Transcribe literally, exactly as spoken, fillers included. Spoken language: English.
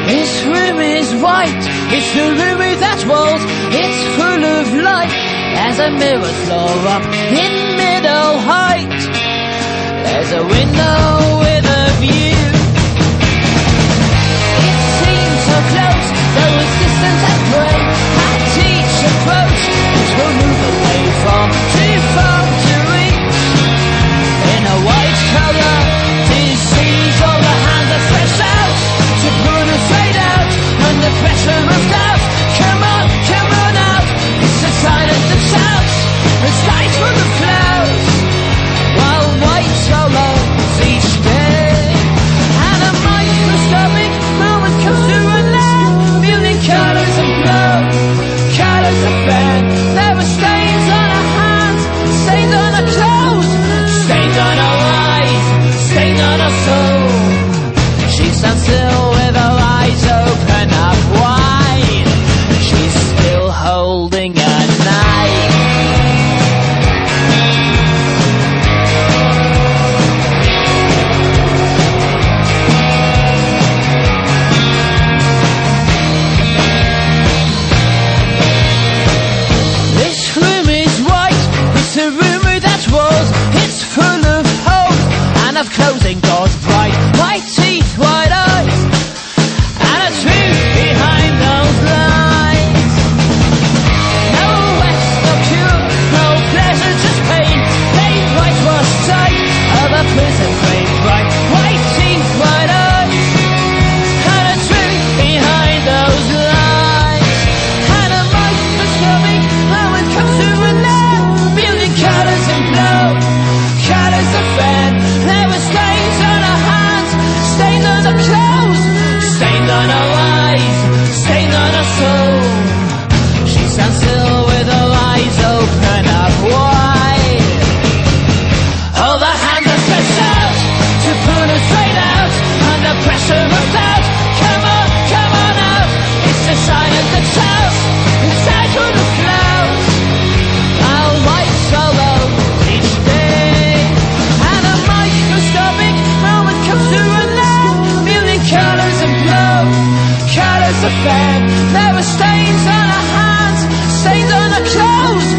This room is white, it's the room without walls, it's full of light. There's a mirror floor up in middle height. There's a window with a view. It seems so close, there was distance and great. At each approach, it will move away from too far to reach. In a white colour, disease, all the hands are stretched out to put us right out under pressure of doubt. Come on, come on out. It's the silence that shouts. The sky's full of clouds, while white solo's each day. And a microscopic moment comes to an end, building colours and glow, colours of bed. There were stains on our hands, stains on our clothes, stains on our eyes, stains on our soul. She stands still with her eyes open up wide. She's still holding a knife. This room is white, it's a room without walls, it's full of hope and of closing doors bright. White teeth, white eyes, and a truth behind those lines. No rest, no cure, no pleasure, just pain. Pain white was tight of a prison frame bright. White teeth, white eyes, and a truth behind those lines. And a microscopic moment comes to an end, building colours and glow, colours of red. There were stains on our hands, stains on our clothes, stains on our eyes, stains on our soul. She stands still with her eyes open up wide. All the hands are stretched out to pull us straight out under pressure of doubt. Come on, come on out. It's the silence that shouts. It's out through the clouds. Our white solo each day. And a microscopic moment comes to an end, building colours and glow, colours of fed. There were stains on our hands, stains on our clothes,